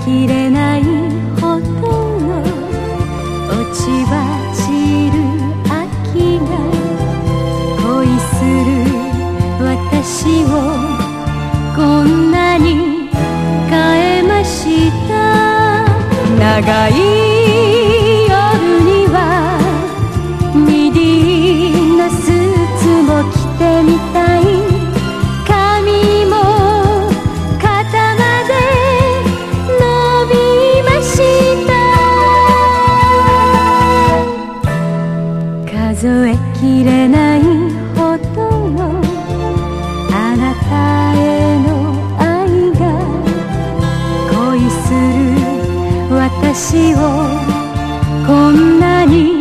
きれないほどの落ち葉散る秋が恋する私をこんなに変えました。長い夜にはミディのスーツも着てみたい。髪も肩まで伸びました。数えきれないほどのあなたへの愛が恋する私をこんなに